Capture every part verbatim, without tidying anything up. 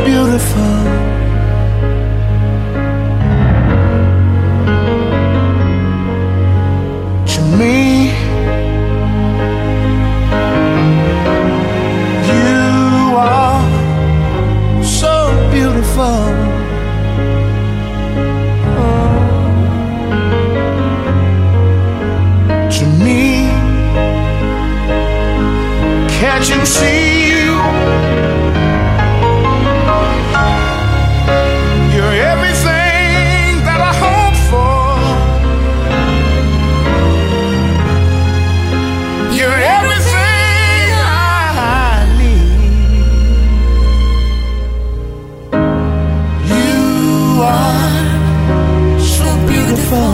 beautiful. To me, you are so beautiful. To me, can't you see? You're everything that I hope for. You're everything I need. You are so beautiful.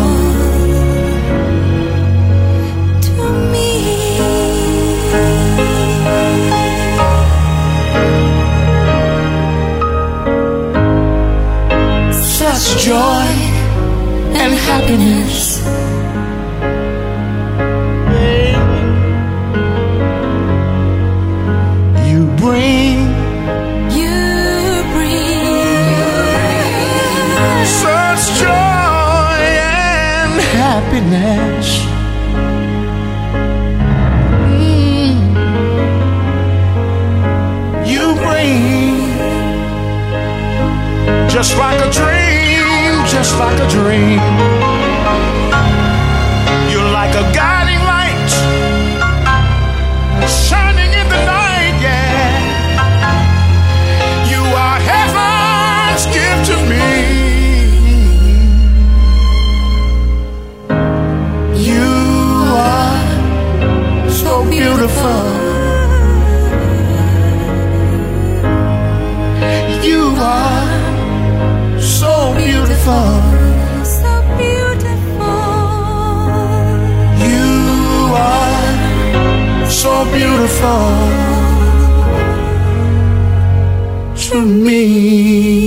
Joy and happiness, you bring, you bring such joy and happiness. Mm. You bring just like a dream. Just like a dream. You're like a guiding light, shining in the night, yeah. You are heaven's gift to me. You are so beautiful. You are so beautiful. So beautiful. You are so beautiful to me.